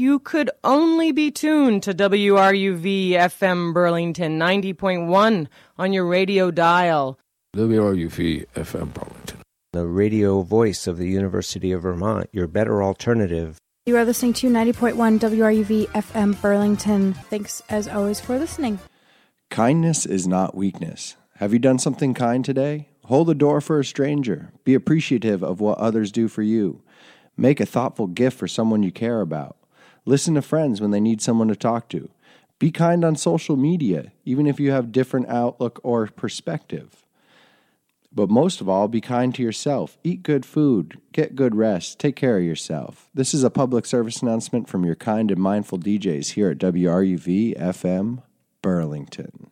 you could only be tuned to WRUV FM Burlington 90.1 on your radio dial. WRUV FM Burlington, the radio voice of the University of Vermont, your better alternative. You are listening to 90.1 WRUV FM Burlington. Thanks, as always, for listening. Kindness is not weakness. Have you done something kind today? Hold the door for a stranger. Be appreciative of what others do for you. Make a thoughtful gift for someone you care about. Listen to friends when they need someone to talk to. Be kind on social media, even if you have different outlook or perspective. But most of all, be kind to yourself. Eat good food. Get good rest. Take care of yourself. This is a public service announcement from your kind and mindful DJs here at WRUV FM Burlington.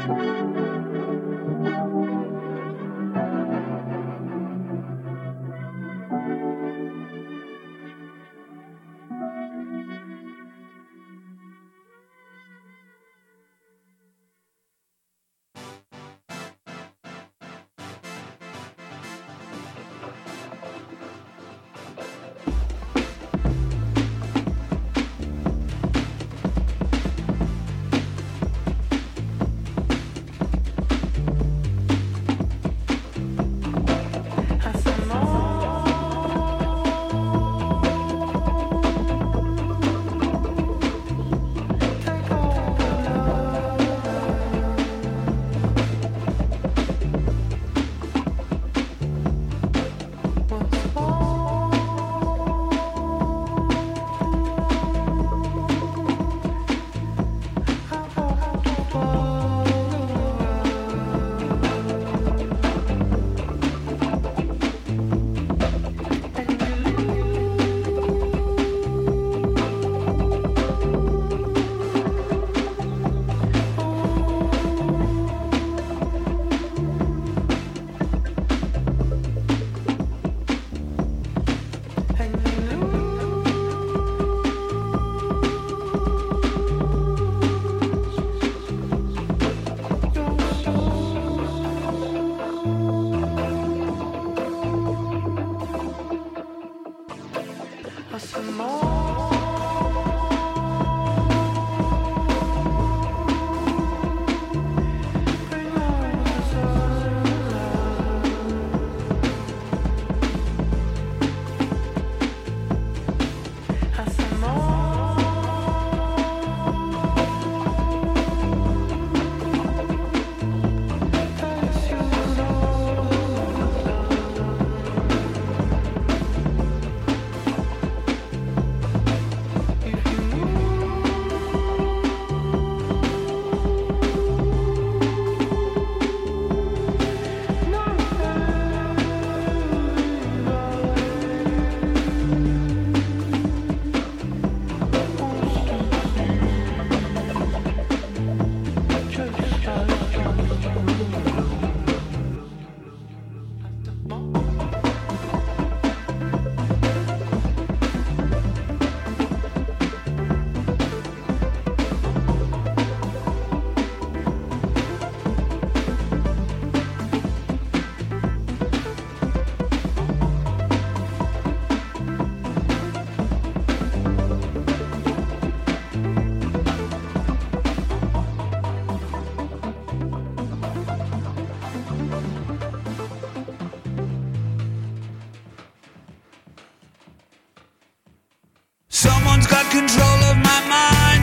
Someone's got control of my mind.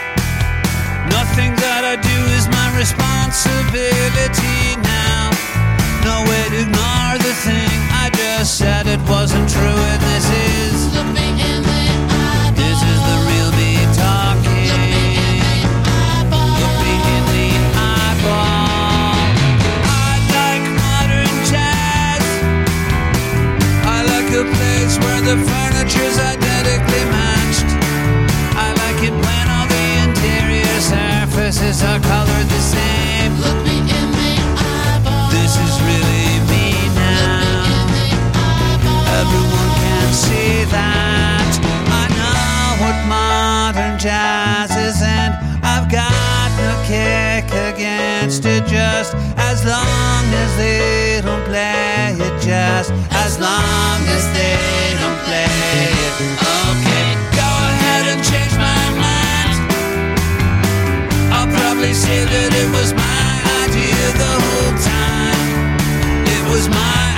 Nothing that I do is my responsibility now. No way to ignore the thing I just said, it wasn't true, and this is the real me talking. Look me in the eyeball. I like modern jazz. I like a place where the furniture's identically matched. I like it when all the interior surfaces are colored the same. Look me in the eyeball. This is really me now. Everyone can see that. I know what modern jazz is, and I've got no kick against it, just as long as they don't play it, just as long as they don't play it. Okay, go ahead and change my mind. I'll probably say that it was my idea the whole time. It was my